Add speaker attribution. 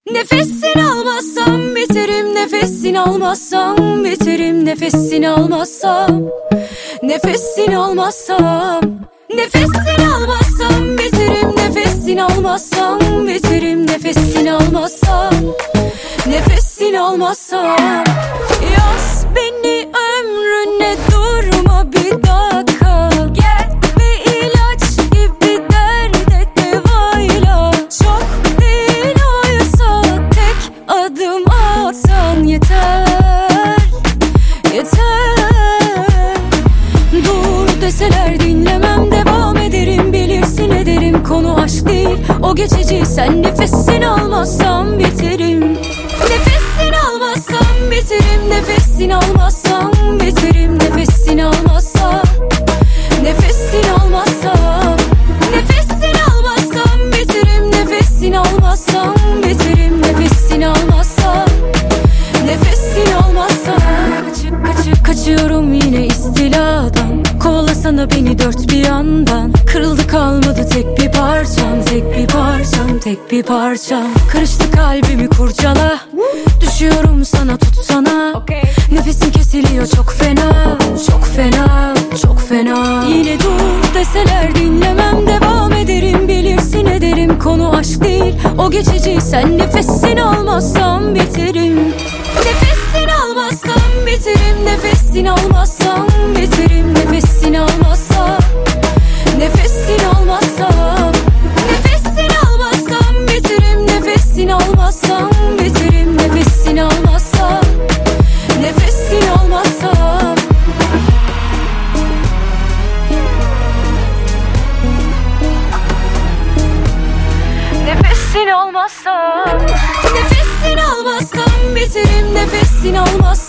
Speaker 1: Nefesini almazsam biterim, nefesini almazsam biterim, nefesini almazsam, nefesini almazsam, nefesini almazsam biterim, nefesini almazsam biterim, nefesini almazsam, nefesini almazsam. Yaz beni ömrüne, durma bir dakika, gel bir ilaç gibi derde devayla. Çok değil oysa tek adım atsan yeter, yeter. Dur deseler dinlemem, devam ederim, bilirsin ederim. Konu aşk değil, o geçici. Sen nefesini almazsam biterim, nefesini almazsam biterim, nefesini almazsam biterim, nefesini almazsam, nefesini almazsam, nefesini almazsam biterim, nefesini almazsam biterim, nefesini almazsam, nefesini almazsam. Kaçıyorum yine istiladan, kovalasana beni dört bir yandan. Kırıldı kalmadı tek bir parçam, tek bir parçam, tek bir parçam. Karıştı kalbimi kurcala, düşüyorum sana, tutsana. Nefesim kesiliyor çok fena, çok fena, çok fena. Yine dur deseler dinlemem, devam ederim, bilirsin ederim. Konu aşk değil, o geçici. Sen nefesini almazsam biterim, nefesini almazsam biterim, nefesini almazsam biterim, nefesini almazsam, nefesini almazsam, nefesini almazsam biterim, nefesini almazsam biterim, nefesini almazsam, nefesini almazsam. Nefesini almazsam, nefesini almazsam biterim, nefesini almazsam.